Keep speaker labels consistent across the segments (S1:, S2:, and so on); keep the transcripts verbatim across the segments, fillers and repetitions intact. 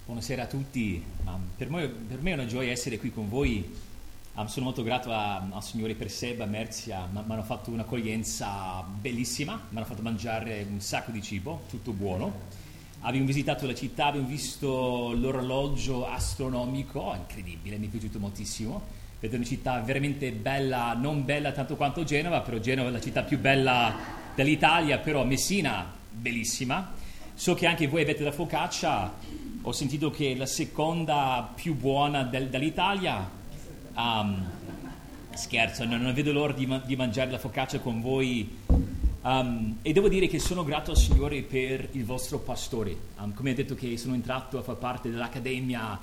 S1: Buonasera a tutti. Um, per, me, per me è una gioia essere qui con voi. Um, sono molto grato a, al Signore per Seba, Merzia. Mi hanno fatto un'accoglienza bellissima, mi hanno fatto mangiare un sacco di cibo, tutto buono. Abbiamo visitato la città, abbiamo visto l'orologio astronomico, incredibile, mi è piaciuto moltissimo. Vedete una città veramente bella, non bella tanto quanto Genova, però Genova è la città più bella dell'Italia, però Messina, bellissima. So che anche voi avete la focaccia. Ho sentito che è la seconda più buona del, dell'Italia. Um, scherzo, non, non vedo l'ora di, ma, di mangiare la focaccia con voi. Um, e devo dire che sono grato al Signore per il vostro pastore. Um, come ho detto che sono entrato a far parte dell'Accademia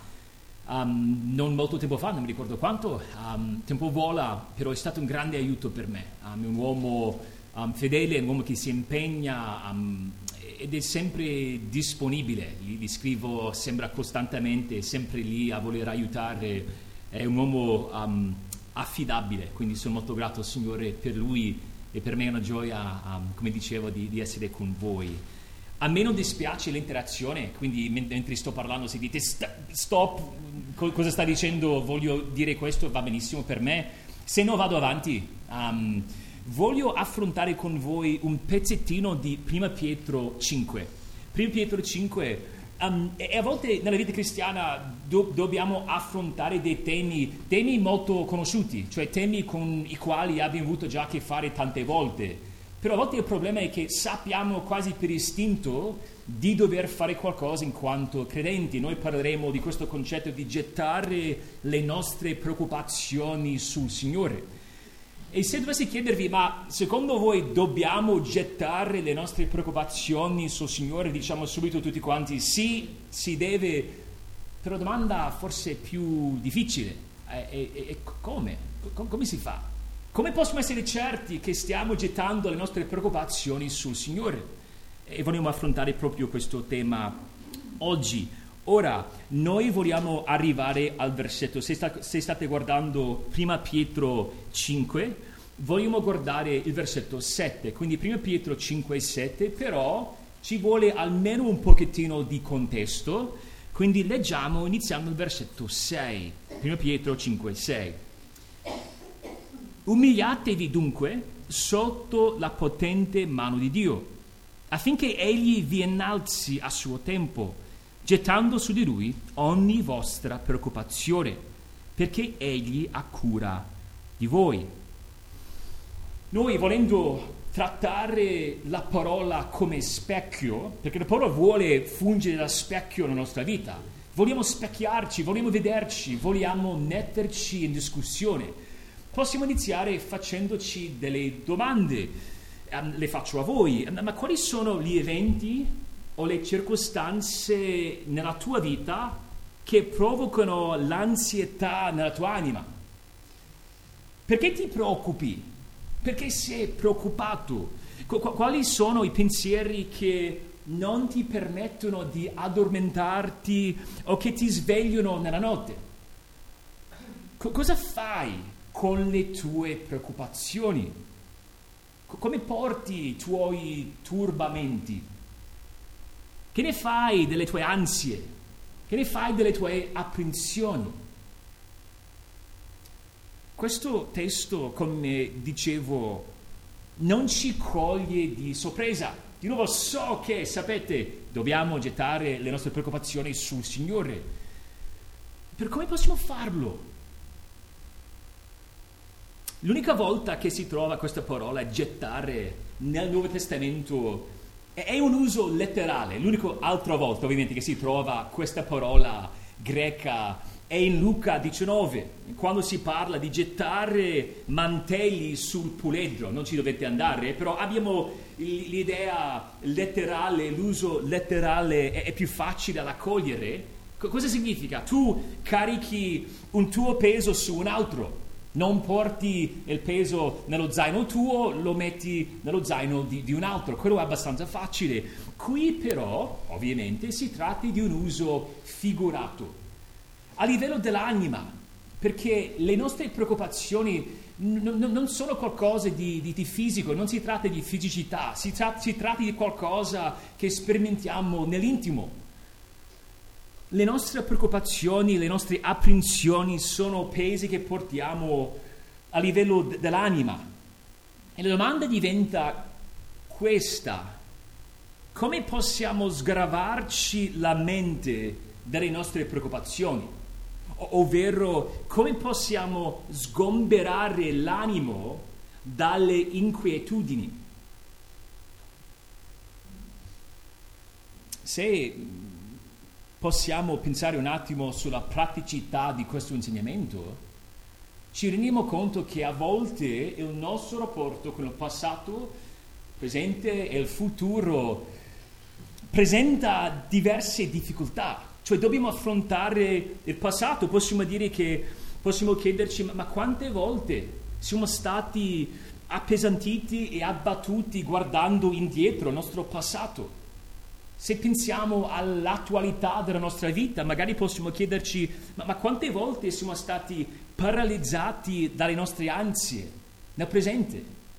S1: um, non molto tempo fa, non mi ricordo quanto. Um, tempo vola, però è stato un grande aiuto per me. Um, è un uomo um, fedele, è un uomo che si impegna... Um, ed è sempre disponibile, gli, gli scrivo, sembra costantemente, sempre lì a voler aiutare, è un uomo um, affidabile, quindi sono molto grato al Signore per lui e per me è una gioia, um, come dicevo, di, di essere con voi. A me non dispiace l'interazione, quindi mentre sto parlando se dite stop, co- cosa sta dicendo, voglio dire questo, va benissimo per me, se no vado avanti. Um, Voglio affrontare con voi un pezzettino di Prima Pietro cinque. Prima Pietro cinque, um, e a volte nella vita cristiana do- dobbiamo affrontare dei temi, temi molto conosciuti, cioè temi con i quali abbiamo avuto già a che fare tante volte. Però a volte il problema è che sappiamo quasi per istinto di dover fare qualcosa in quanto credenti. Noi parleremo di questo concetto di gettare le nostre preoccupazioni sul Signore. E se dovessi chiedervi, ma secondo voi dobbiamo gettare le nostre preoccupazioni sul Signore? Diciamo subito tutti quanti, sì, si deve, però domanda forse più difficile, e, e, e come? Com- come si fa? Come possiamo essere certi che stiamo gettando le nostre preoccupazioni sul Signore? E vogliamo affrontare proprio questo tema oggi. Ora, noi vogliamo arrivare al versetto, se, sta, se state guardando Prima Pietro cinque, vogliamo guardare il versetto sette, quindi Prima Pietro cinque e sette, però ci vuole almeno un pochettino di contesto, quindi leggiamo iniziando il versetto sei, Prima Pietro cinque e sei. Umiliatevi dunque sotto la potente mano di Dio, affinché Egli vi innalzi a suo tempo, gettando su di Lui ogni vostra preoccupazione, perché Egli ha cura di voi. Noi, volendo trattare la parola come specchio, perché la parola vuole fungere da specchio nella nostra vita, vogliamo specchiarci, vogliamo vederci, vogliamo metterci in discussione, possiamo iniziare facendoci delle domande. Um, le faccio a voi, ma quali sono gli eventi o le circostanze nella tua vita che provocano l'ansietà nella tua anima? Perché ti preoccupi? Perché sei preoccupato? Quali sono i pensieri che non ti permettono di addormentarti o che ti svegliano nella notte? C- cosa fai con le tue preoccupazioni? C- come porti i tuoi turbamenti? Che ne fai delle tue ansie? Che ne fai delle tue apprensioni? Questo testo, come dicevo, non ci coglie di sorpresa. Di nuovo so che, sapete, dobbiamo gettare le nostre preoccupazioni sul Signore. Per come possiamo farlo? L'unica volta che si trova questa parola gettare nel Nuovo Testamento è un uso letterale. L'unica altra volta ovviamente che si trova questa parola greca è in Luca diciannove, quando si parla di gettare mantelli sul puledro. Non ci dovete andare, però abbiamo l'idea letterale, l'uso letterale è, è più facile da accogliere. C- cosa significa? Tu carichi un tuo peso su un altro. Non porti il peso nello zaino tuo, lo metti nello zaino di, di un altro. Quello è abbastanza facile. Qui però, ovviamente, si tratta di un uso figurato. A livello dell'anima, perché le nostre preoccupazioni n- n- non sono qualcosa di, di, di fisico, non si tratta di fisicità, si, tra- si tratta di qualcosa che sperimentiamo nell'intimo. le nostre preoccupazioni, le nostre apprensioni sono pesi che portiamo a livello d- dell'anima. E la domanda diventa questa: come possiamo sgravarci la mente dalle nostre preoccupazioni? O- ovvero, come possiamo sgomberare l'animo dalle inquietudini? Se possiamo pensare un attimo sulla praticità di questo insegnamento, ci rendiamo conto che a volte il nostro rapporto con il passato, presente e il futuro presenta diverse difficoltà. Cioè dobbiamo affrontare il passato, possiamo dire che possiamo chiederci ma, ma quante volte siamo stati appesantiti e abbattuti guardando indietro al nostro passato. Se pensiamo all'attualità della nostra vita, magari possiamo chiederci ma, ma quante volte siamo stati paralizzati dalle nostre ansie nel presente?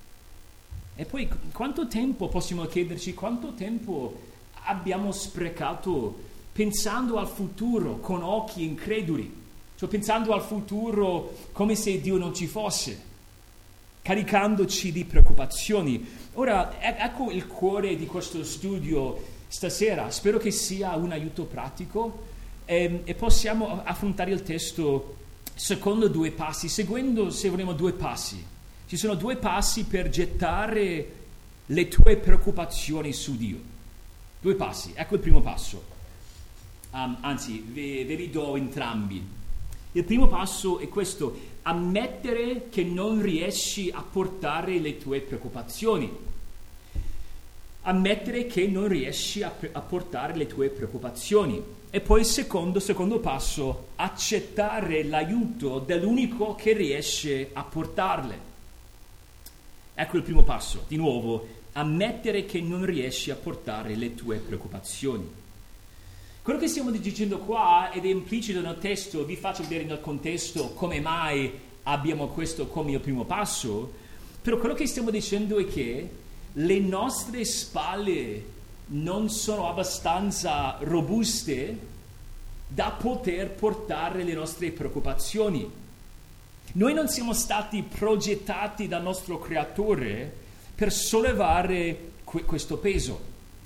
S1: E poi quanto tempo possiamo chiederci, quanto tempo abbiamo sprecato pensando al futuro con occhi increduli, cioè pensando al futuro come se Dio non ci fosse, caricandoci di preoccupazioni. Ora, ecco il cuore di questo studio stasera. Spero che sia un aiuto pratico e, e possiamo affrontare il testo secondo due passi, seguendo, se vogliamo, due passi. Ci sono due passi per gettare le tue preoccupazioni su Dio. Due passi. Ecco il primo passo. Um, anzi, ve, ve li do entrambi. Il primo passo è questo: ammettere che non riesci a portare le tue preoccupazioni. Ammettere che non riesci a, a portare le tue preoccupazioni. E poi il secondo, secondo passo, accettare l'aiuto dell'unico che riesce a portarle. Ecco il primo passo, di nuovo, ammettere che non riesci a portare le tue preoccupazioni. Quello che stiamo dicendo qua, ed è implicito nel testo, vi faccio vedere nel contesto come mai abbiamo questo come il primo passo, però quello che stiamo dicendo è che le nostre spalle non sono abbastanza robuste da poter portare le nostre preoccupazioni. Noi non siamo stati progettati dal nostro creatore per sollevare que- questo peso.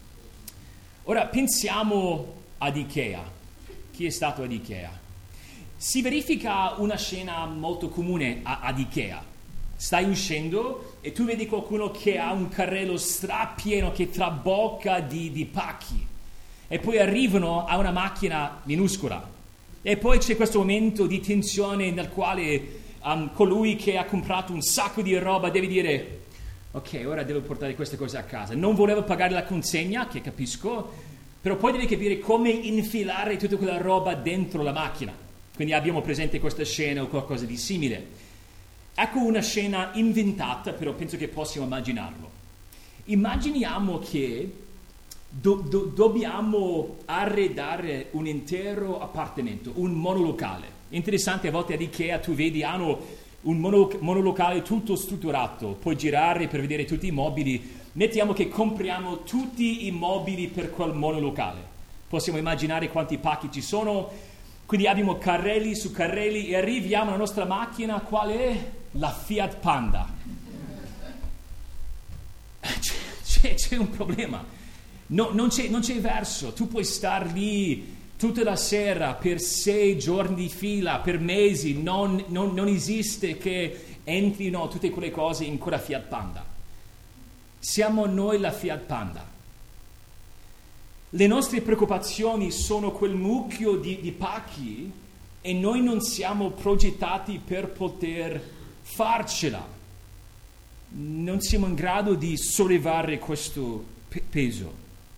S1: Ora pensiamo ad Ikea. Chi è stato ad Ikea? Si verifica una scena molto comune a- ad Ikea. Stai uscendo e tu vedi qualcuno che ha un carrello strapieno che trabocca di, di pacchi, e poi arrivano a una macchina minuscola e poi c'è questo momento di tensione nel quale um, colui che ha comprato un sacco di roba deve dire ok, ora devo portare queste cose a casa, non volevo pagare la consegna, che capisco, però poi devi capire come infilare tutta quella roba dentro la macchina. Quindi abbiamo presente questa scena o qualcosa di simile. Ecco una scena inventata, però penso che possiamo immaginarlo. Immaginiamo che do, do, dobbiamo arredare un intero appartamento, un monolocale. Interessante, a volte ad Ikea tu vedi hanno un mono, monolocale tutto strutturato, puoi girare per vedere tutti i mobili. Mettiamo che compriamo tutti i mobili per quel monolocale. Possiamo immaginare quanti pacchi ci sono. Quindi abbiamo carrelli su carrelli e arriviamo alla nostra macchina, qual è? La Fiat Panda. C'è, c'è, c'è un problema. No, non, c'è, non c'è verso. Tu puoi star lì tutta la sera per sei giorni di fila, per mesi. Non, non, non esiste che entrino tutte quelle cose in quella Fiat Panda. Siamo noi la Fiat Panda. Le nostre preoccupazioni sono quel mucchio di, di pacchi e noi non siamo progettati per poter farcela. Non siamo in grado di sollevare questo pe- peso.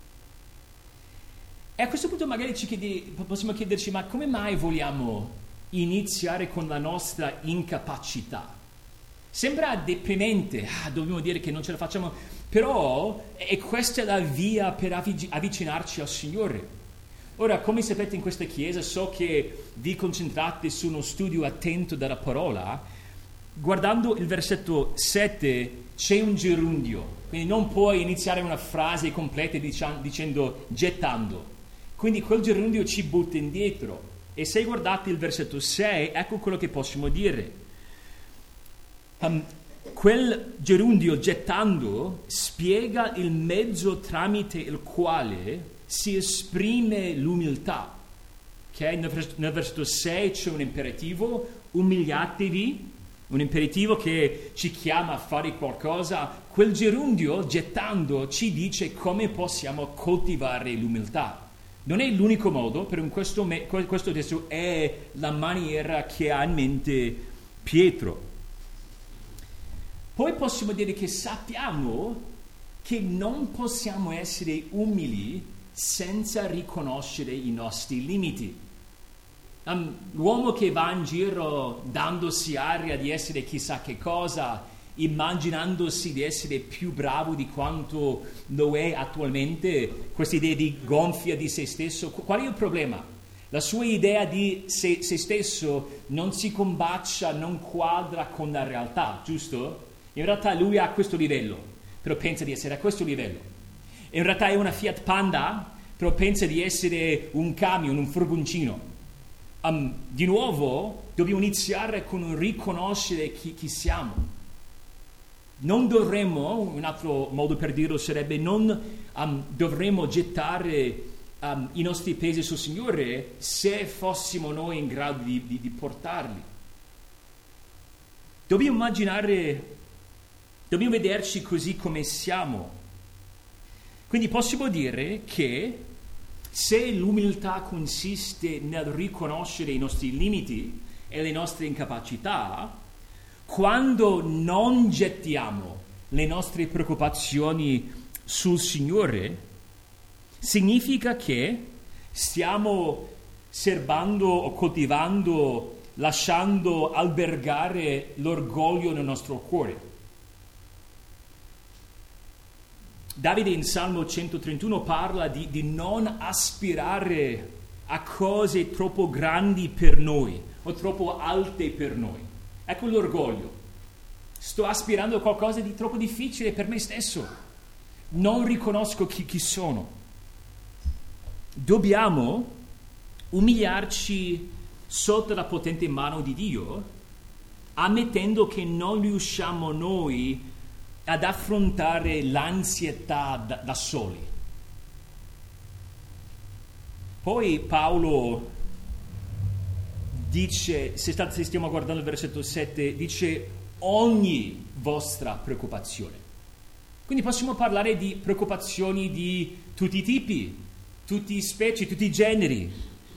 S1: E a questo punto magari ci chiedi, possiamo chiederci, ma come mai vogliamo iniziare con la nostra incapacità? Sembra deprimente, ah, dobbiamo dire che non ce la facciamo, però è questa la via per avvic- avvicinarci al Signore. Ora, come sapete in questa chiesa, so che vi concentrate su uno studio attento della parola. Guardando il versetto sette c'è un gerundio, quindi non puoi iniziare una frase completa dicendo gettando. Quindi quel gerundio ci butta indietro. E se guardate il versetto sei, ecco quello che possiamo dire. Um, quel gerundio gettando spiega il mezzo tramite il quale si esprime l'umiltà. Okay? Nel, vers- nel versetto sei c'è un imperativo, umiliatevi, un imperativo che ci chiama a fare qualcosa. Quel gerundio gettando ci dice come possiamo coltivare l'umiltà. Non è l'unico modo, però in questo, me- questo testo è la maniera che ha in mente Pietro. Poi possiamo dire che sappiamo che non possiamo essere umili senza riconoscere i nostri limiti. Um, l'uomo che va in giro dandosi aria di essere chissà che cosa, immaginandosi di essere più bravo di quanto lo è attualmente, questa idea di gonfia di se stesso, qual è il problema? La sua idea di se, se stesso non si combacia, non quadra con la realtà, giusto? In realtà lui ha questo livello, però pensa di essere a questo livello. E in realtà è una Fiat Panda, però pensa di essere un camion, un furgoncino. Um, di nuovo dobbiamo iniziare con un riconoscere chi, chi siamo. Non dovremmo, un altro modo per dirlo sarebbe, non um, dovremmo gettare um, i nostri pesi sul Signore se fossimo noi in grado di, di, di portarli. Dobbiamo immaginare, dobbiamo vederci così come siamo. Quindi possiamo dire che se l'umiltà consiste nel riconoscere i nostri limiti e le nostre incapacità, quando non gettiamo le nostre preoccupazioni sul Signore, significa che stiamo serbando o coltivando, lasciando albergare l'orgoglio nel nostro cuore. Davide in Salmo centotrentuno parla di, di non aspirare a cose troppo grandi per noi o troppo alte per noi. Ecco l'orgoglio. Sto aspirando a qualcosa di troppo difficile per me stesso. Non riconosco chi, chi sono. Dobbiamo umiliarci sotto la potente mano di Dio, ammettendo che non riusciamo noi ad affrontare l'ansietà da, da soli. Poi Paolo dice, se, sta, se stiamo guardando il versetto sette, dice ogni vostra preoccupazione. Quindi possiamo parlare di preoccupazioni di tutti i tipi, tutti i specie, tutti i generi.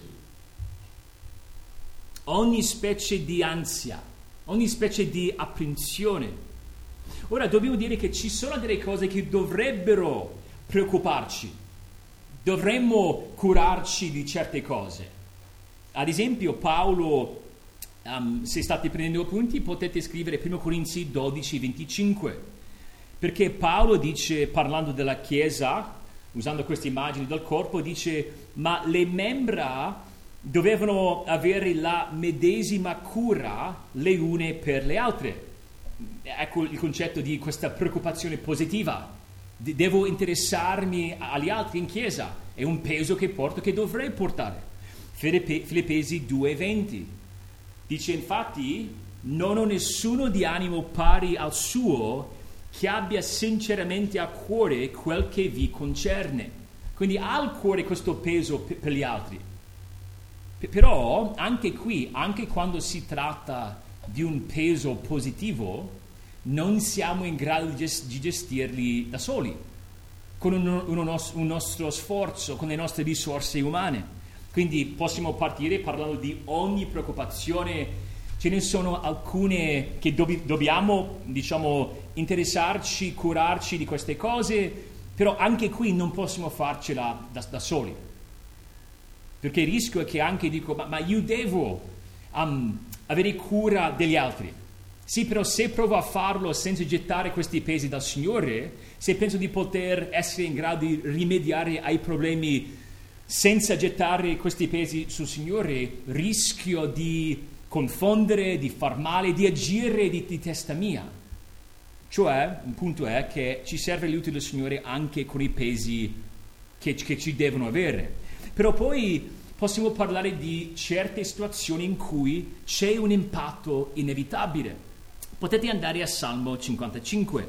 S1: Ogni specie di ansia, ogni specie di apprensione. Ora dobbiamo dire che ci sono delle cose che dovrebbero preoccuparci, dovremmo curarci di certe cose. Ad esempio Paolo, um, se state prendendo appunti, potete scrivere primo Corinzi dodici venticinque, perché Paolo dice, parlando della Chiesa, usando queste immagini del corpo, dice ma le membra dovevano avere la medesima cura le une per le altre. Ecco il concetto di questa preoccupazione positiva. De- devo interessarmi agli altri in chiesa, è un peso che porto, che dovrei portare. Filippe- Filippesi due venti dice infatti non ho nessuno di animo pari al suo che abbia sinceramente a cuore quel che vi concerne. Quindi ha al cuore questo peso per, per gli altri. P- però anche qui, anche quando si tratta di un peso positivo, non siamo in grado di, gest- di gestirli da soli, con un, un, un nostro sforzo, con le nostre risorse umane. Quindi possiamo partire parlando di ogni preoccupazione. Ce ne sono alcune che dobb- dobbiamo, diciamo, interessarci, curarci di queste cose, però anche qui non possiamo farcela da, da soli. Perché il rischio è che anche dico, ma, ma io devo um, avere cura degli altri. Sì, però se provo a farlo senza gettare questi pesi dal Signore, se penso di poter essere in grado di rimediare ai problemi senza gettare questi pesi sul Signore, rischio di confondere, di far male, di agire di, di testa mia. Cioè, il punto è che ci serve l'aiuto del Signore anche con i pesi che, che ci devono avere. Però poi possiamo parlare di certe situazioni in cui c'è un impatto inevitabile. Potete andare a Salmo cinquantacinque.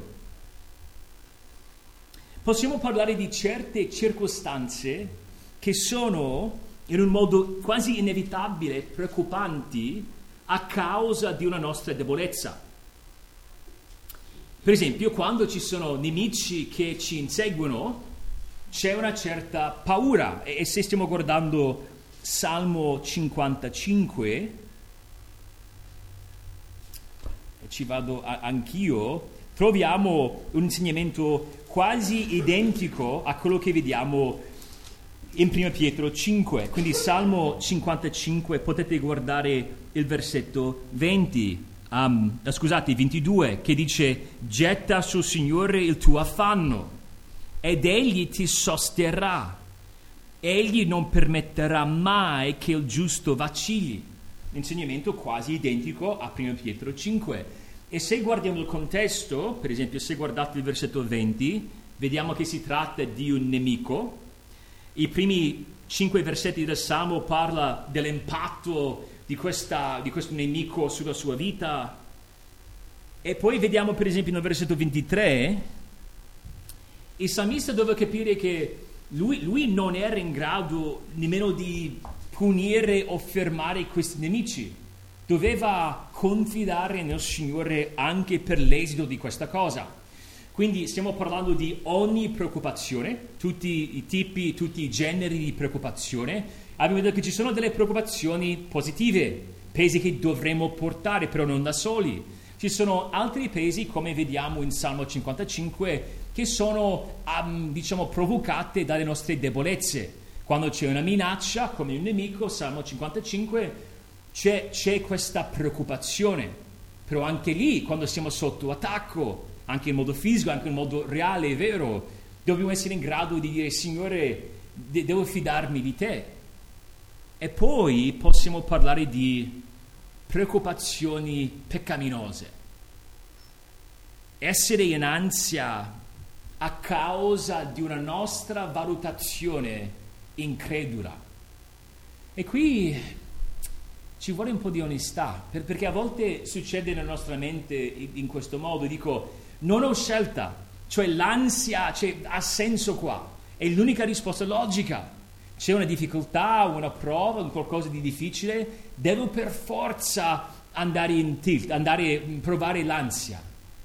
S1: Possiamo parlare di certe circostanze che sono in un modo quasi inevitabile preoccupanti a causa di una nostra debolezza. Per esempio, quando ci sono nemici che ci inseguono, c'è una certa paura. E se stiamo guardando Salmo cinquantacinque, e ci vado a- anch'io, troviamo un insegnamento quasi identico a quello che vediamo in primo Pietro cinque. Quindi Salmo cinquantacinque, potete guardare il versetto venti, um, scusate, ventidue, che dice: getta sul Signore il tuo affanno ed Egli ti sosterrà. Egli non permetterà mai che il giusto vacilli. Insegnamento quasi identico a primo Pietro cinque. E se guardiamo il contesto, per esempio se guardate il versetto venti, vediamo che si tratta di un nemico. I primi cinque versetti del Salmo parla dell'impatto di, questa, di questo nemico sulla sua vita. E poi vediamo per esempio nel versetto ventitré, il salmista doveva capire che lui, lui non era in grado nemmeno di punire o fermare questi nemici. Doveva confidare nel Signore anche per l'esito di questa cosa. Quindi stiamo parlando di ogni preoccupazione, tutti i tipi, tutti i generi di preoccupazione. Abbiamo detto che ci sono delle preoccupazioni positive, pesi che dovremmo portare, però non da soli. Ci sono altri pesi, come vediamo in Salmo cinquantacinque, che sono, um, diciamo, provocate dalle nostre debolezze. Quando c'è una minaccia, come un nemico, Salmo cinquantacinque, c'è, c'è questa preoccupazione. Però anche lì, quando siamo sotto attacco, anche in modo fisico, anche in modo reale e vero, dobbiamo essere in grado di dire: Signore, de- devo fidarmi di te. E poi possiamo parlare di preoccupazioni peccaminose. Essere in ansia a causa di una nostra valutazione incredula. E qui ci vuole un po' di onestà, per, perché a volte succede nella nostra mente in, in questo modo. Dico: non ho scelta, cioè l'ansia, cioè, ha senso qua, è l'unica risposta logica. C'è una difficoltà, una prova, un qualcosa di difficile, devo per forza andare in tilt, andare a provare l'ansia.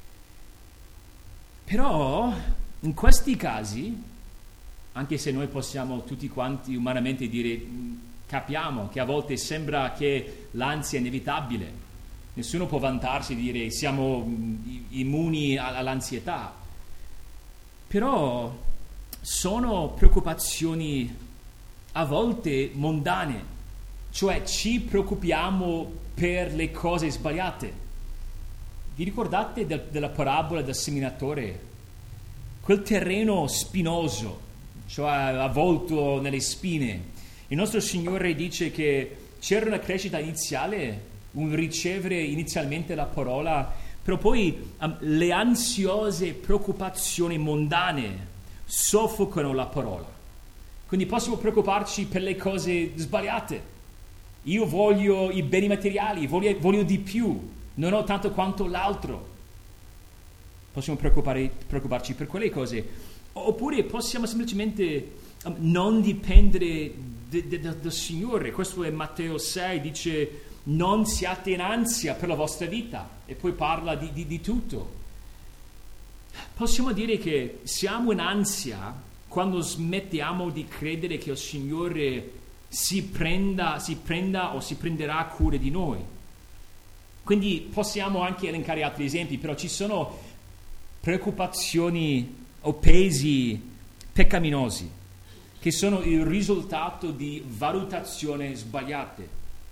S1: Però in questi casi, anche se noi possiamo tutti quanti umanamente dire, capiamo che a volte sembra che l'ansia è inevitabile, nessuno può vantarsi di dire siamo immuni all'ansietà, però sono preoccupazioni a volte mondane, cioè ci preoccupiamo per le cose sbagliate. Vi ricordate del, della parabola del seminatore? Quel terreno spinoso, cioè avvolto nelle spine. Il nostro Signore dice che c'era una crescita iniziale, un ricevere inizialmente la parola, però poi um, le ansiose preoccupazioni mondane soffocano la parola. Quindi possiamo preoccuparci per le cose sbagliate. Io voglio i beni materiali, voglio, voglio di più, non ho tanto quanto l'altro. Possiamo preoccuparci per quelle cose. Oppure possiamo semplicemente um, non dipendere de, de, de, dal Signore. Questo è Matteo sei, dice: non siate in ansia per la vostra vita. E poi parla di, di, di tutto. Possiamo dire che siamo in ansia quando smettiamo di credere che il Signore si prenda, si prenda o si prenderà cura di noi. Quindi possiamo anche elencare altri esempi, però ci sono preoccupazioni o pesi peccaminosi che sono il risultato di valutazioni sbagliate.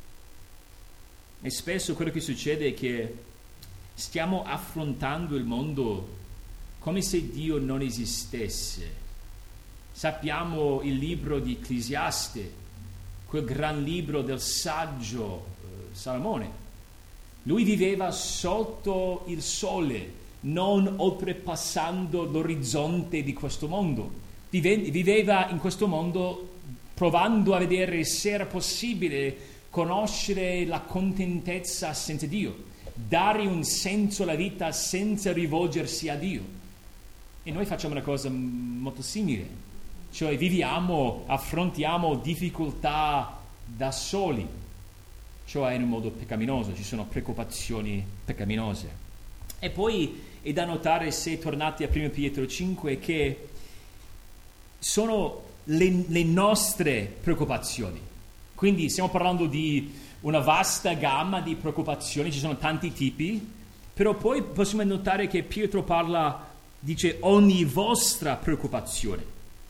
S1: E spesso quello che succede è che stiamo affrontando il mondo come se Dio non esistesse. Sappiamo il libro di Ecclesiaste, quel gran libro del saggio eh, Salomone. Lui viveva sotto il sole, non oltrepassando l'orizzonte di questo mondo. Vive, viveva in questo mondo provando a vedere se era possibile conoscere la contentezza senza Dio, dare un senso alla vita senza rivolgersi a Dio. E noi facciamo una cosa molto simile, cioè viviamo, affrontiamo difficoltà da soli, cioè in un modo peccaminoso, ci sono preoccupazioni peccaminose. E poi è da notare, se tornate a primo Pietro cinque, che sono le, le nostre preoccupazioni. Quindi stiamo parlando di una vasta gamma di preoccupazioni, ci sono tanti tipi, però poi possiamo notare che Pietro parla, dice ogni vostra preoccupazione.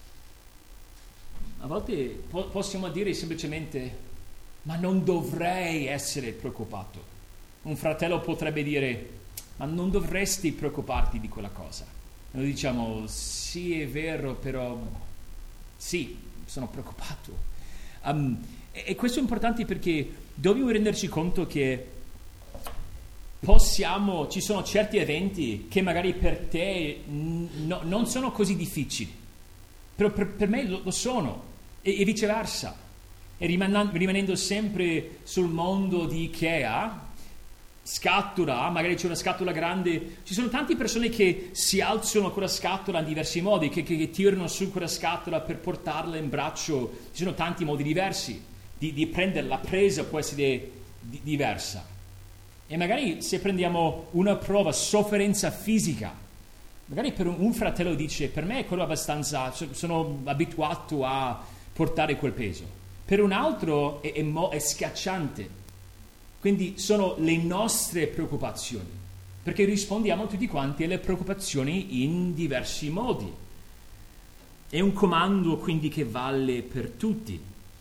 S1: A volte po- possiamo dire semplicemente, ma non dovrei essere preoccupato. Un fratello potrebbe dire, ma non dovresti preoccuparti di quella cosa. E noi diciamo, sì è vero, però sì, sono preoccupato. Um, e, e questo è importante perché dobbiamo renderci conto che possiamo, ci sono certi eventi che magari per te no, non sono così difficili, però per, per me lo, lo sono, e, e viceversa. E rimanendo, rimanendo sempre sul mondo di Ikea, scatola, magari c'è una scatola grande, ci sono tante persone che si alzano con la scatola in diversi modi, che, che, che tirano su quella scatola per portarla in braccio. Ci sono tanti modi diversi di, di prendere, la presa può essere di, diversa. E magari se prendiamo una prova, sofferenza fisica, magari per un, un fratello dice, per me è quello abbastanza, sono abituato a portare quel peso. Per un altro è, è, mo, è schiacciante. Quindi sono le nostre preoccupazioni, perché rispondiamo tutti quanti alle preoccupazioni in diversi modi. È un comando quindi che vale per tutti.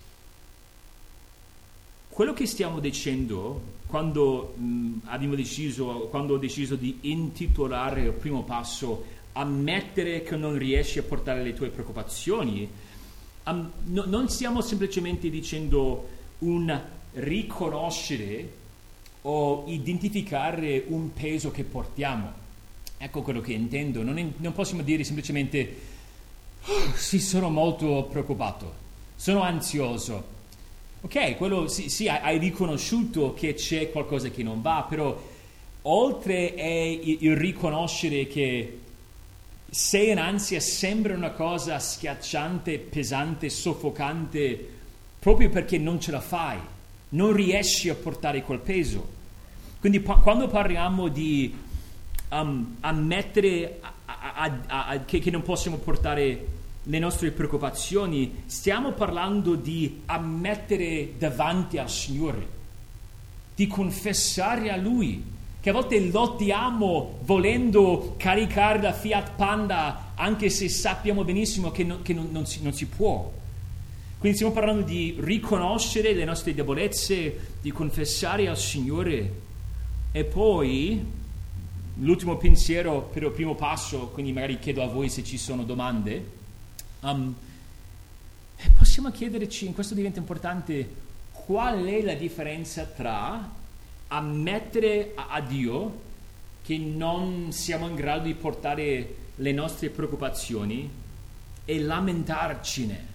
S1: Quello che stiamo dicendo quando mh, abbiamo deciso, quando ho deciso di intitolare il primo passo ammettere che non riesci a portare le tue preoccupazioni, um, no, non stiamo semplicemente dicendo un riconoscere o identificare un peso che portiamo. Ecco quello che intendo. Non, in, non possiamo dire semplicemente oh, sì, sono molto preoccupato, sono ansioso. Ok, quello sì, sì, hai riconosciuto che c'è qualcosa che non va, però oltre il, il riconoscere che sei in ansia sembra una cosa schiacciante, pesante, soffocante, proprio perché non ce la fai, non riesci a portare quel peso. Quindi pa- quando parliamo di um, ammettere a, a, a, a, che, che non possiamo portare le nostre preoccupazioni, stiamo parlando di ammettere davanti al Signore, di confessare a Lui, che a volte lottiamo volendo caricare la Fiat Panda anche se sappiamo benissimo che, no, che non, non, si, non si può. Quindi stiamo parlando di riconoscere le nostre debolezze, di confessare al Signore, e poi l'ultimo pensiero per il primo passo, quindi magari chiedo a voi se ci sono domande, um, possiamo chiederci, in questo diventa importante, qual è la differenza tra ammettere a, a Dio che non siamo in grado di portare le nostre preoccupazioni e lamentarcene.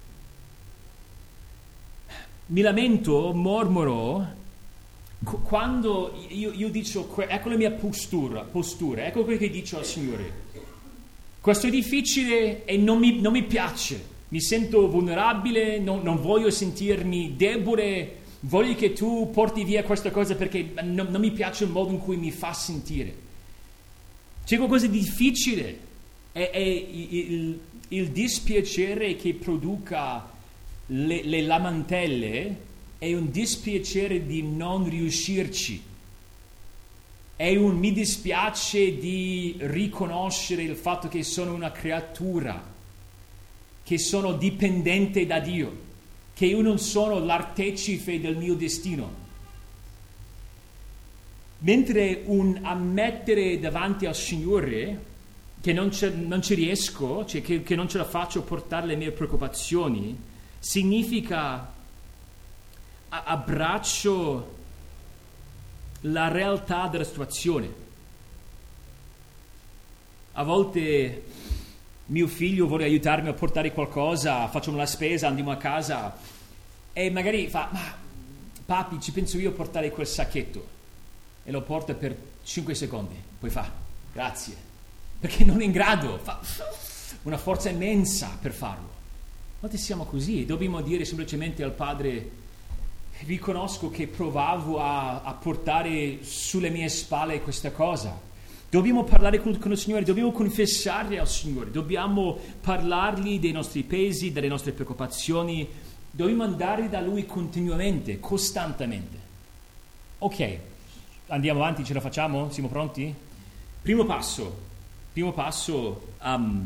S1: Mi lamento, mormoro, quando io, io dico, ecco la mia postura, postura, ecco quello che dico al Signore. Questo è difficile e non mi, non mi piace, mi sento vulnerabile, non, non voglio sentirmi debole, voglio che tu porti via questa cosa perché non, non mi piace il modo in cui mi fa sentire. C'è qualcosa di difficile, è, è il, il, il dispiacere che produca Le, le lamentele è un dispiacere di non riuscirci, è un mi dispiace di riconoscere il fatto che sono una creatura, che sono dipendente da Dio, che io non sono l'artefice del mio destino. Mentre un ammettere davanti al Signore che non, non ci riesco, cioè che, che non ce la faccio a portare le mie preoccupazioni, significa abbraccio la realtà della situazione. A volte mio figlio vuole aiutarmi a portare qualcosa, facciamo la spesa, andiamo a casa e magari fa, ma papi, ci penso io a portare quel sacchetto, e lo porta per cinque secondi, poi fa, grazie, perché non è in grado, fa una forza immensa per farlo. Noi siamo così, dobbiamo dire semplicemente al Padre, riconosco che provavo a, a portare sulle mie spalle questa cosa. Dobbiamo parlare con, con il Signore, dobbiamo confessare al Signore, dobbiamo parlargli dei nostri pesi, delle nostre preoccupazioni, dobbiamo andare da Lui continuamente, costantemente. Ok, andiamo avanti, ce la facciamo? Siamo pronti? Primo passo, primo passo, um,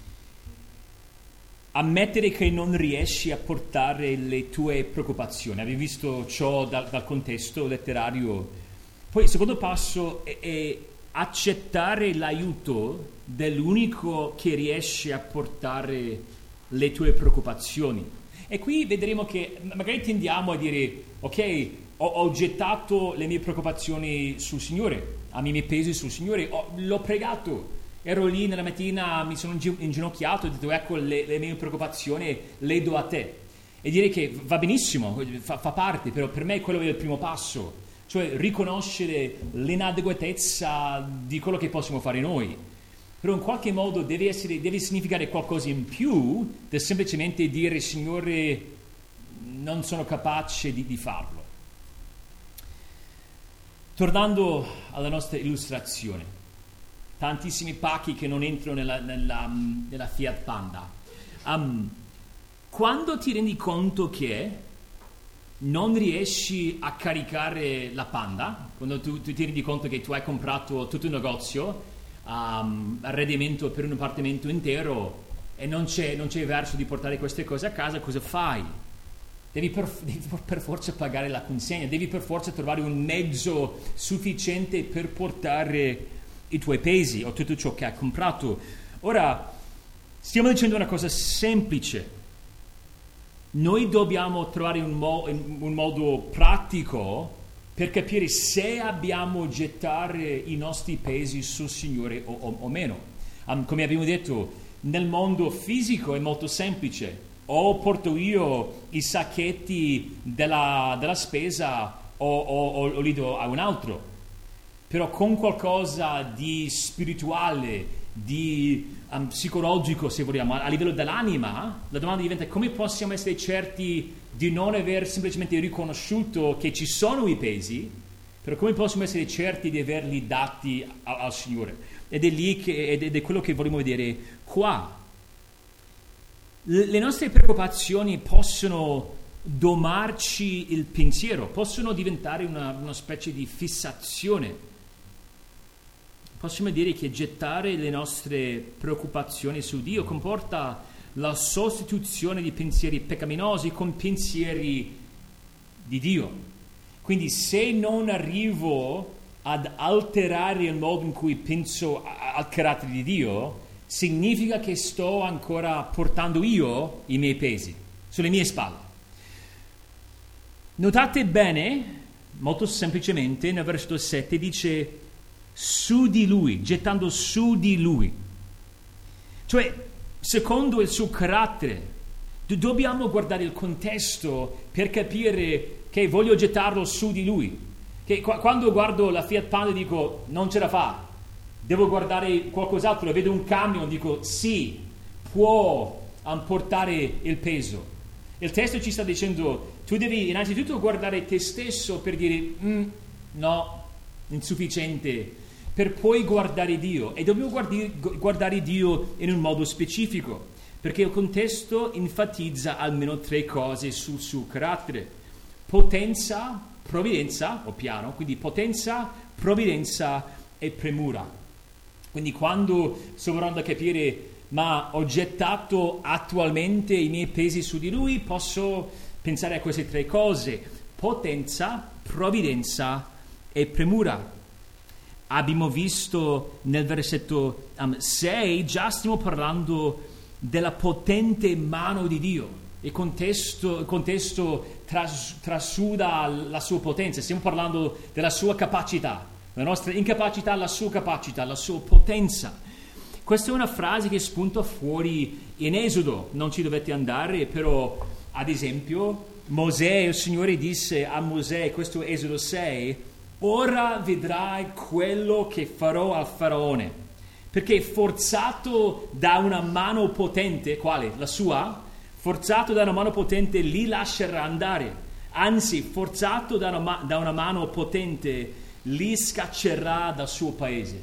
S1: ammettere che non riesci a portare le tue preoccupazioni. Abbiamo visto ciò dal, dal contesto letterario. Poi il secondo passo è, è accettare l'aiuto dell'unico che riesce a portare le tue preoccupazioni. E qui vedremo che magari tendiamo a dire, ok, ho, ho gettato le mie preoccupazioni sul Signore, a miei pesi sul Signore, ho, l'ho pregato, ero lì nella mattina, mi sono inginocchiato e ho detto, ecco, le, le mie preoccupazioni le do a te. E dire che va benissimo, fa, fa parte, però per me quello è il primo passo, cioè riconoscere l'inadeguatezza di quello che possiamo fare noi. Però in qualche modo deve, essere, deve significare qualcosa in più del semplicemente dire, Signore, non sono capace di, di farlo. Tornando alla nostra illustrazione, tantissimi pacchi che non entrano nella, nella, nella Fiat Panda. Um, quando ti rendi conto che non riesci a caricare la Panda, quando tu, tu ti rendi conto che tu hai comprato tutto un negozio, um, arredamento per un appartamento intero e non c'è, non c'è verso di portare queste cose a casa, cosa fai? Devi per, devi per forza pagare la consegna, devi per forza trovare un mezzo sufficiente per portare i tuoi pesi o tutto ciò che hai comprato. Ora, stiamo dicendo una cosa semplice. Noi dobbiamo trovare un, mo- un modo pratico per capire se abbiamo gettare i nostri pesi sul Signore o, o, o meno. Um, come abbiamo detto, nel mondo fisico è molto semplice. O porto io i sacchetti della, della spesa o, o, o, o li do a un altro. Però con qualcosa di spirituale, di um, psicologico, se vogliamo, a livello dell'anima, la domanda diventa come possiamo essere certi di non aver semplicemente riconosciuto che ci sono i pesi, però come possiamo essere certi di averli dati al, al Signore? Ed è lì che, ed è quello che vogliamo vedere qua. Le nostre preoccupazioni possono domarci il pensiero, possono diventare una, una specie di fissazione. Possiamo dire che gettare le nostre preoccupazioni su Dio comporta la sostituzione di pensieri peccaminosi con pensieri di Dio. Quindi se non arrivo ad alterare il modo in cui penso al carattere di Dio, significa che sto ancora portando io i miei pesi sulle mie spalle. Notate bene, molto semplicemente, nel versetto sette dice su di lui, gettando su di lui. Cioè, secondo il suo carattere, dobbiamo guardare il contesto per capire che voglio gettarlo su di lui. Che quando guardo la Fiat Panda dico non ce la fa, devo guardare qualcos'altro e vedo un camion, dico sì, può portare il peso. Il testo ci sta dicendo tu devi innanzitutto guardare te stesso per dire mm, no, insufficiente, per poi guardare Dio. E dobbiamo guardi, guardare Dio in un modo specifico, perché il contesto enfatizza almeno tre cose sul suo carattere: potenza, provvidenza o piano, quindi potenza, provvidenza e premura. Quindi quando sto provando a capire ma ho gettato attualmente i miei pesi su di lui, posso pensare a queste tre cose: potenza, provvidenza e premura. Abbiamo visto nel versetto um, sei, già stiamo parlando della potente mano di Dio. Il contesto, il contesto tras, trasuda la sua potenza, stiamo parlando della sua capacità. La nostra incapacità, la sua capacità, la sua potenza. questa è una frase che spunta fuori in Esodo, non ci dovete andare, però ad esempio Mosè, il Signore disse a Mosè, questo è Esodo sei, ora vedrai quello che farò al faraone, perché forzato da una mano potente, quale? La sua? Forzato da una mano potente li lascerà andare, anzi forzato da una, da una mano potente li scaccerà dal suo paese.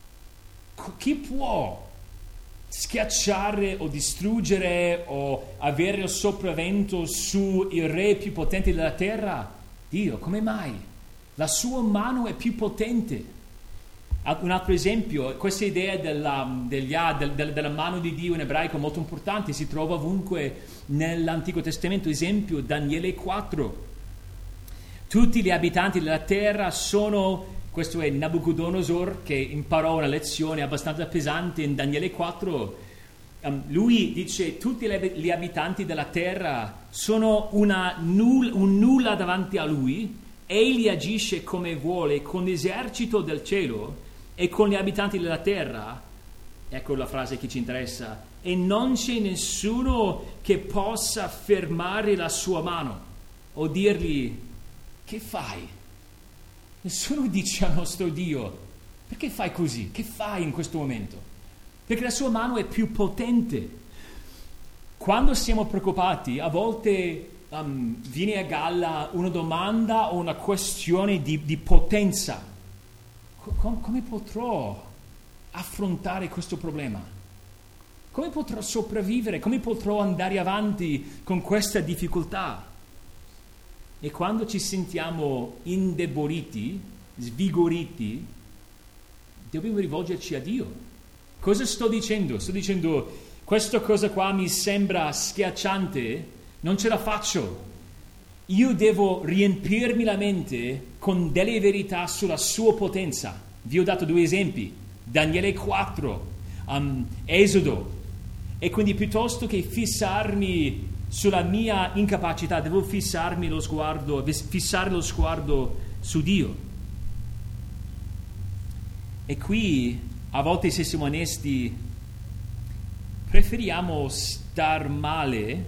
S1: Chi può schiacciare o distruggere o avere il sopravvento sul re più potente della terra? Dio. Come mai? La sua mano è più potente. Un altro esempio, questa idea della, degli, del, della mano di Dio in ebraico è molto importante, si trova ovunque nell'Antico Testamento. Esempio, Daniele quattro. Tutti gli abitanti della terra sono... Questo è Nabucodonosor che imparò una lezione abbastanza pesante in Daniele quattro. Um, lui dice tutti gli abitanti della terra sono una null- un nulla davanti a lui. Egli agisce come vuole con l'esercito del cielo e con gli abitanti della terra. Ecco la frase che ci interessa. E non c'è nessuno che possa fermare la sua mano o dirgli: che fai? Nessuno dice al nostro Dio: perché fai così? Che fai in questo momento? Perché la sua mano è più potente. Quando siamo preoccupati, a volte um, viene a galla una domanda o una questione di, di potenza. Com- come potrò affrontare questo problema? Come potrò sopravvivere? Come potrò andare avanti con questa difficoltà? E quando ci sentiamo indeboliti, svigoriti, dobbiamo rivolgerci a Dio. Cosa sto dicendo? Sto dicendo, questa cosa qua mi sembra schiacciante, non ce la faccio. Io devo riempirmi la mente con delle verità sulla sua potenza. Vi ho dato due esempi, Daniele quattro, um, Esodo. E quindi piuttosto che fissarmi sulla mia incapacità, devo fissarmi lo sguardo, fissare lo sguardo su Dio. E qui, a volte, se siamo onesti, preferiamo star male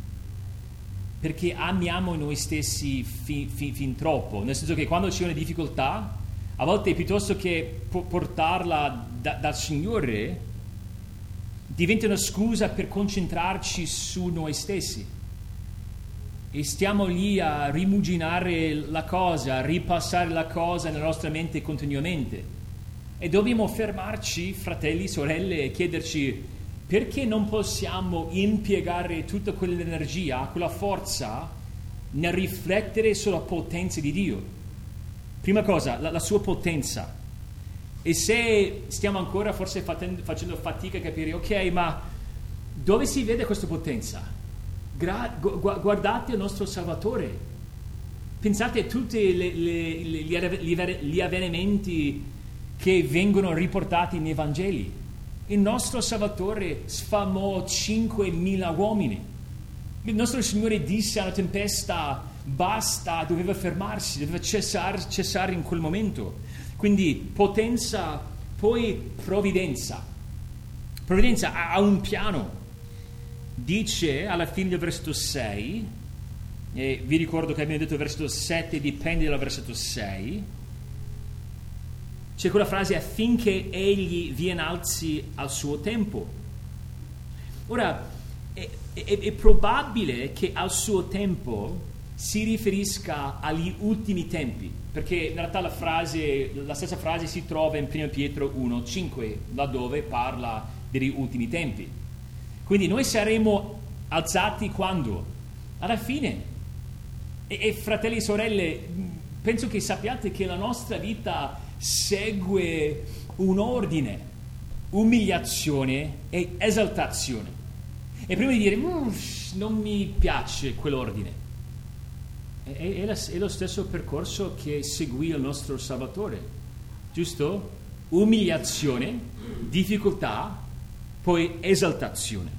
S1: perché amiamo noi stessi fin, fin, fin troppo. Nel senso che quando c'è una difficoltà, a volte piuttosto che portarla da, dal Signore, diventa una scusa per concentrarci su noi stessi e stiamo lì a rimuginare la cosa, a ripassare la cosa nella nostra mente continuamente. E dobbiamo fermarci, fratelli, sorelle, e chiederci: perché non possiamo impiegare tutta quell'energia, quella forza nel riflettere sulla potenza di Dio? Prima cosa, la, la sua potenza. E se stiamo ancora forse facendo, facendo fatica a capire, ok, ma dove si vede questa potenza? Gra- gu- guardate il nostro Salvatore. Pensate a tutti le, le, le, gli, gli avvenimenti che vengono riportati nei Vangeli. Il nostro Salvatore sfamò cinquemila uomini. Il nostro Signore disse alla tempesta: basta, doveva fermarsi, doveva cessare, cessare in quel momento. Quindi potenza, poi provvidenza. Provvidenza ha un piano. Dice alla fine del versetto sei, e vi ricordo che abbiamo detto il versetto sette dipende dal versetto sei, c'è quella frase: affinché egli vi innalzi al suo tempo. Ora, è, è, è probabile che al suo tempo si riferisca agli ultimi tempi, perché in realtà la frase, la stessa frase si trova in primo Pietro uno cinque, laddove parla degli ultimi tempi. Quindi noi saremo alzati quando? Alla fine. E, e fratelli e sorelle, penso che sappiate che la nostra vita segue un ordine: umiliazione e esaltazione. E prima di dire non mi piace quell'ordine, È, è, la, è lo stesso percorso che seguì il nostro Salvatore, giusto? Umiliazione, difficoltà, poi esaltazione.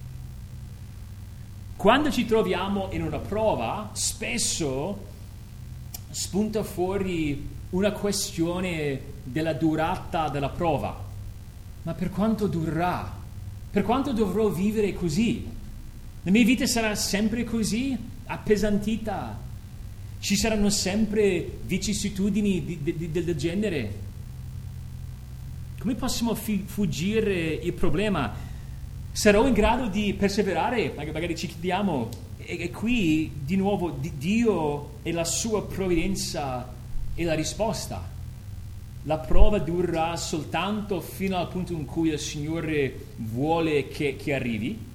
S1: Quando ci troviamo in una prova, spesso spunta fuori una questione della durata della prova. ma per quanto durerà? Per quanto dovrò vivere così? La mia vita sarà sempre così, appesantita? Ci saranno sempre vicissitudini di, di, di, del genere? Come possiamo fi- fuggire il problema? Sarò in grado di perseverare? Magari ci chiediamo. E, e qui, di nuovo, di Dio e la sua provvidenza è la risposta. La prova durerà soltanto fino al punto in cui il Signore vuole che, che arrivi.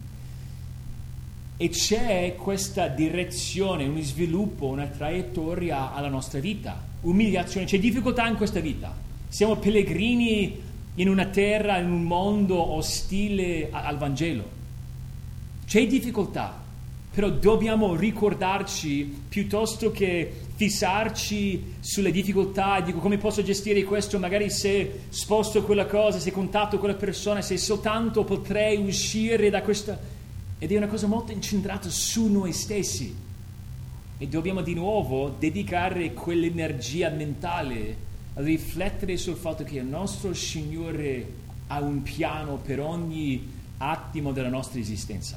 S1: E c'è questa direzione, un sviluppo, una traiettoria alla nostra vita. Umiliazione, c'è difficoltà in questa vita. Siamo pellegrini in una terra, in un mondo ostile al Vangelo. C'è difficoltà, però dobbiamo ricordarci, piuttosto che fissarci sulle difficoltà, dico come posso gestire questo, magari se sposto quella cosa, se contatto quella persona, se soltanto potrei uscire da questa... Ed è una cosa molto incentrata su noi stessi. E dobbiamo di nuovo dedicare quell'energia mentale a riflettere sul fatto che il nostro Signore ha un piano per ogni attimo della nostra esistenza.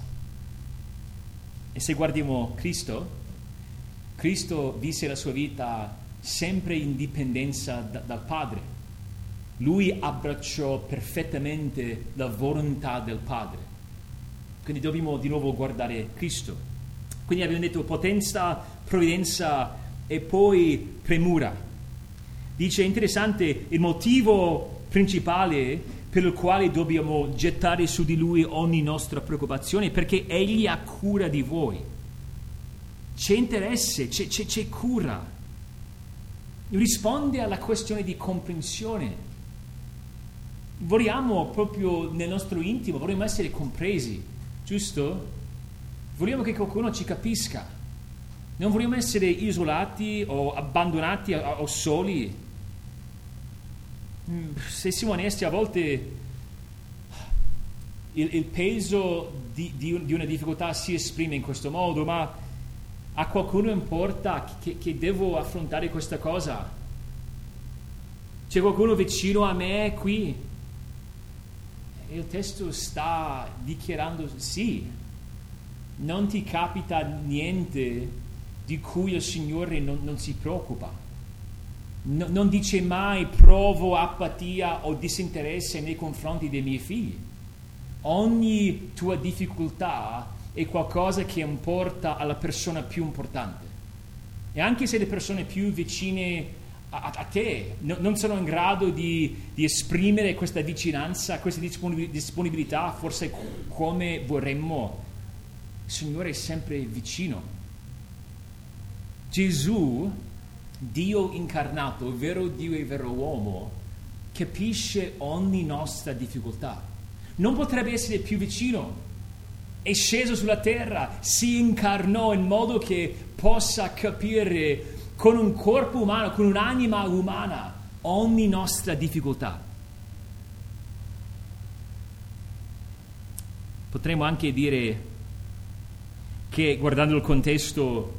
S1: E se guardiamo Cristo, Cristo visse la sua vita sempre in dipendenza da, dal Padre. Lui abbracciò perfettamente la volontà del Padre. Quindi dobbiamo di nuovo guardare Cristo. Quindi abbiamo detto potenza, provvidenza e poi premura. Dice, interessante, il motivo principale per il quale dobbiamo gettare su di Lui ogni nostra preoccupazione è perché Egli ha cura di voi. C'è interesse, c'è, c'è, c'è cura. Risponde alla questione di comprensione. Vogliamo proprio nel nostro intimo, vogliamo essere compresi. Giusto? Vogliamo che qualcuno ci capisca. Non vogliamo essere isolati o abbandonati o, o soli. Se siamo onesti, a volte il, il peso di, di, di una difficoltà si esprime in questo modo, ma a qualcuno importa che, che devo affrontare questa cosa? C'è qualcuno vicino a me qui? E il testo sta dichiarando sì, non ti capita niente di cui il Signore non, non si preoccupa. No, non dice mai provo apatia o disinteresse nei confronti dei miei figli. Ogni tua difficoltà è qualcosa che importa alla persona più importante. E anche se le persone più vicine a, a te no, non sono in grado di, di esprimere questa vicinanza, questa disponibilità, forse come vorremmo, il Signore è sempre vicino. Gesù, Dio incarnato, vero Dio e vero uomo, capisce ogni nostra difficoltà. Non potrebbe essere più vicino. È sceso sulla terra, si incarnò in modo che possa capire con un corpo umano, con un'anima umana, ogni nostra difficoltà. Potremmo anche dire che, guardando il contesto,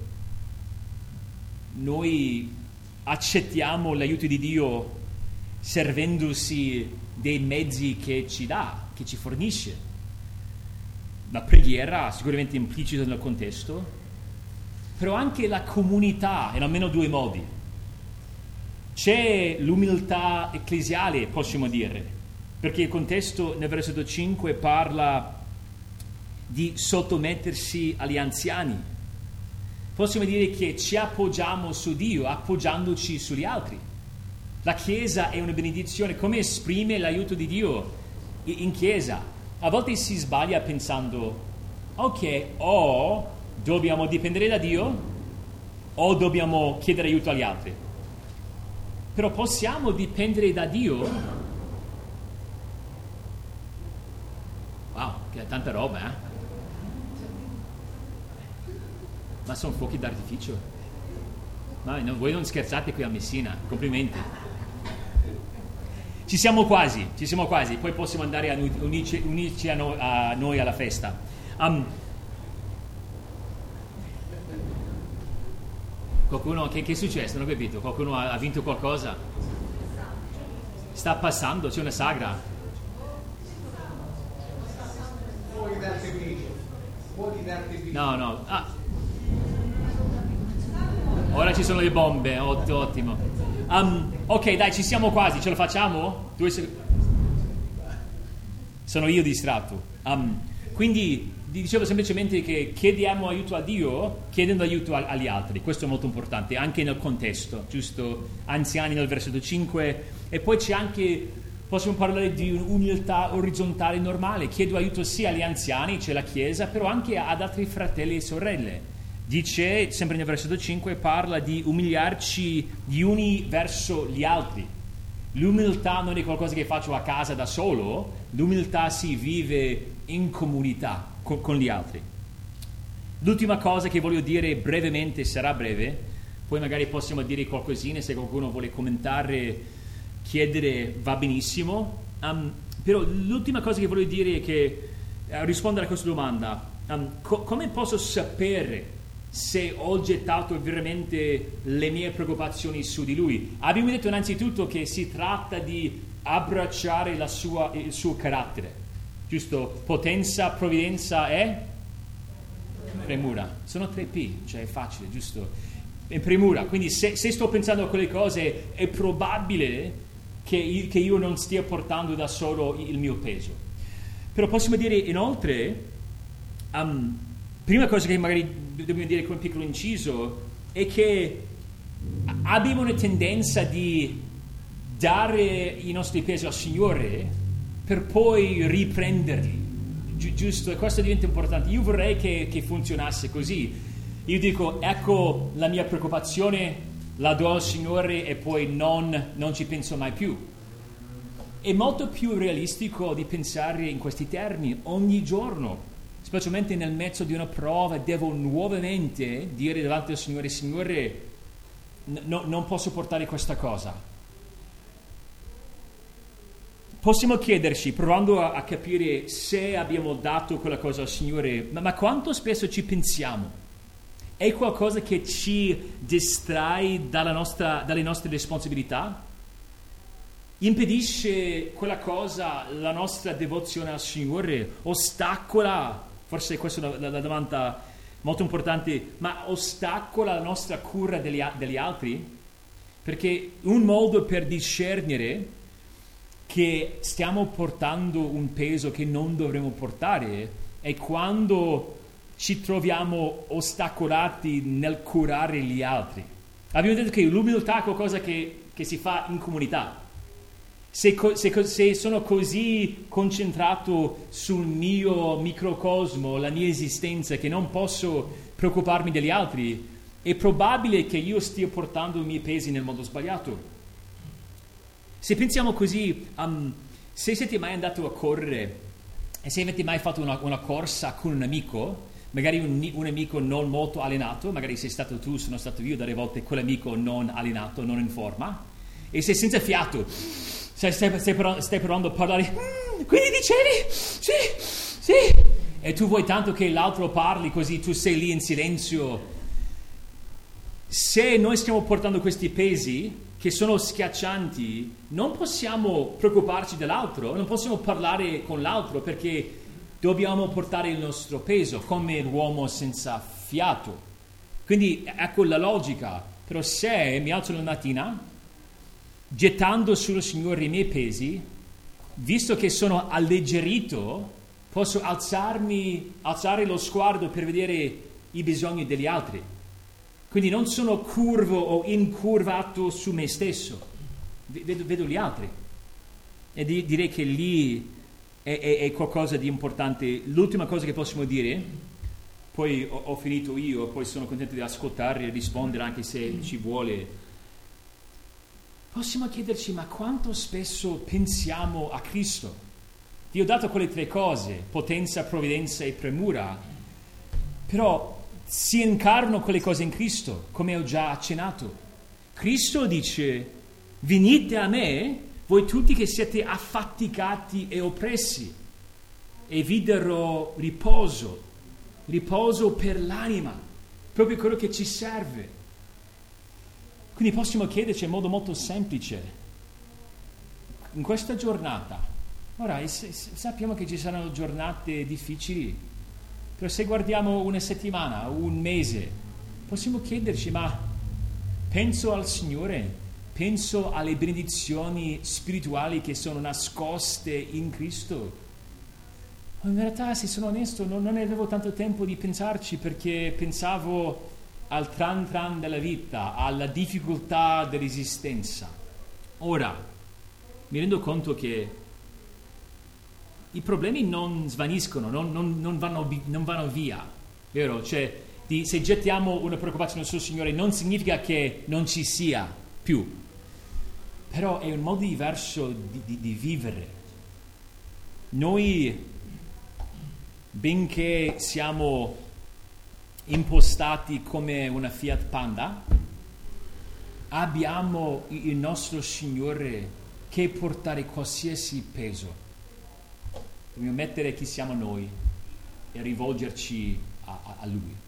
S1: noi accettiamo l'aiuto di Dio servendosi dei mezzi che ci dà, che ci fornisce. La preghiera sicuramente implicita nel contesto, però anche la comunità in almeno due modi. C'è l'umiltà ecclesiale, possiamo dire, perché il contesto nel versetto cinque parla di sottomettersi agli anziani. Possiamo dire che ci appoggiamo su Dio appoggiandoci sugli altri. La Chiesa è una benedizione. Come esprime l'aiuto di Dio in Chiesa? A volte si sbaglia pensando, ok, o dobbiamo dipendere da Dio o dobbiamo chiedere aiuto agli altri. Però possiamo dipendere da Dio. Wow, che tanta roba, eh? Ma sono fuochi d'artificio. No, no, voi non scherzate qui a Messina, complimenti. Ci siamo quasi, ci siamo quasi, poi possiamo andare a unirci, unirci a, noi, a noi alla festa. Um, qualcuno, che, che è successo? Non ho capito, qualcuno ha, ha vinto qualcosa? Sta passando, c'è una sagra.
S2: può divertirvi.
S1: No, no. Ah. Ora ci sono le bombe, Ott- ottimo. Um, ok, dai, ci siamo quasi, ce lo facciamo? Due sec- Sono io distratto. Um, quindi dicevo semplicemente che chiediamo aiuto a Dio chiedendo aiuto a- agli altri. Questo è molto importante, anche nel contesto, giusto? Anziani nel versetto cinque. E poi c'è anche, possiamo parlare di un'umiltà orizzontale normale. Chiedo aiuto sia agli anziani, c'è la Chiesa, però anche ad altri fratelli e sorelle. Dice, sempre nel versetto cinque, parla di umiliarci gli uni verso gli altri. L'umiltà non è qualcosa che faccio a casa da solo, l'umiltà si vive in comunità con, con gli altri. L'ultima cosa che voglio dire brevemente, sarà breve, poi magari possiamo dire qualcosina, se qualcuno vuole commentare, chiedere, va benissimo. Um, però l'ultima cosa che voglio dire è che, uh, rispondere a questa domanda, um, co- come posso sapere se ho gettato veramente le mie preoccupazioni su di lui? Abbiamo detto innanzitutto che si tratta di abbracciare la sua, il suo carattere, giusto? Potenza, provvidenza e premura. Sono tre P, cioè è facile, giusto? E premura. Quindi se, se sto pensando a quelle cose è probabile che io, che io non stia portando da solo il mio peso. Però possiamo dire inoltre, um, prima cosa che magari dobbiamo dire con un piccolo inciso è che abbiamo una tendenza di dare i nostri pesi al Signore per poi riprenderli, Gi- giusto? E questo diventa importante. Io vorrei che, che funzionasse così. Io dico, ecco la mia preoccupazione, la do al Signore e poi non, non ci penso mai più. È molto più realistico di pensare in questi termini ogni giorno. Specialmente nel mezzo di una prova, devo nuovamente dire davanti al Signore, Signore, no, non posso portare questa cosa. Possiamo chiederci, provando a, a capire se abbiamo dato quella cosa al Signore, ma, ma quanto spesso ci pensiamo? È qualcosa che ci distrae dalla nostra, dalle nostre responsabilità? Impedisce quella cosa la nostra devozione al Signore? Ostacola? Forse questa è una, una domanda molto importante, ma ostacola la nostra cura degli, degli altri? Perché un modo per discernere che stiamo portando un peso che non dovremmo portare è quando ci troviamo ostacolati nel curare gli altri. Abbiamo detto che l'umiltà è qualcosa che, che si fa in comunità. Se, se, se sono così concentrato sul mio microcosmo, la mia esistenza, che non posso preoccuparmi degli altri, è probabile che io stia portando i miei pesi nel modo sbagliato. Se pensiamo così, um, se siete mai andato a correre e se avete mai fatto una, una corsa con un amico, magari un, un amico non molto allenato, magari sei stato tu, sono stato io delle volte quell'amico non allenato, non in forma, e sei senza fiato, stai, stai, stai, stai provando a parlare, mm, quindi dicevi, sì, sì, e tu vuoi tanto che l'altro parli così, tu sei lì in silenzio. Se noi stiamo portando questi pesi che sono schiaccianti, non possiamo preoccuparci dell'altro, non possiamo parlare con l'altro perché dobbiamo portare il nostro peso come l'uomo senza fiato. Quindi ecco la logica. Però se mi alzo la mattina gettando sul Signore i miei pesi, visto che sono alleggerito, posso alzarmi, alzare lo sguardo per vedere i bisogni degli altri. Quindi non sono curvo o incurvato su me stesso, vedo, vedo gli altri. E di, direi che lì è, è, è qualcosa di importante. L'ultima cosa che possiamo dire, poi ho, ho finito io, poi sono contento di ascoltare e rispondere anche se ci vuole. Possiamo chiederci, ma quanto spesso pensiamo a Cristo? Dio ha dato quelle tre cose, potenza, provvidenza e premura, però si incarnano quelle cose in Cristo, come ho già accennato. Cristo dice, venite a me, voi tutti che siete affaticati e oppressi, e vi darò riposo, riposo per l'anima, proprio quello che ci serve. Quindi possiamo chiederci in modo molto semplice, in questa giornata, ora sappiamo che ci saranno giornate difficili, Però se guardiamo una settimana, un mese, possiamo chiederci, ma penso al Signore? Penso alle benedizioni spirituali che sono nascoste in Cristo? In realtà, se sono onesto, non, non avevo tanto tempo di pensarci, perché pensavo al tran tran della vita, alla difficoltà dell'esistenza. Ora, mi rendo conto che i problemi non svaniscono, non, non, non, vanno, non vanno via, vero? Cioè, di, se gettiamo una preoccupazione sul Signore non significa che non ci sia più, però è un modo diverso di, di, di vivere. Noi, benché siamo impostati come una Fiat Panda, abbiamo il nostro Signore che portare qualsiasi peso. Dobbiamo mettere chi siamo noi e rivolgerci a, a, a Lui.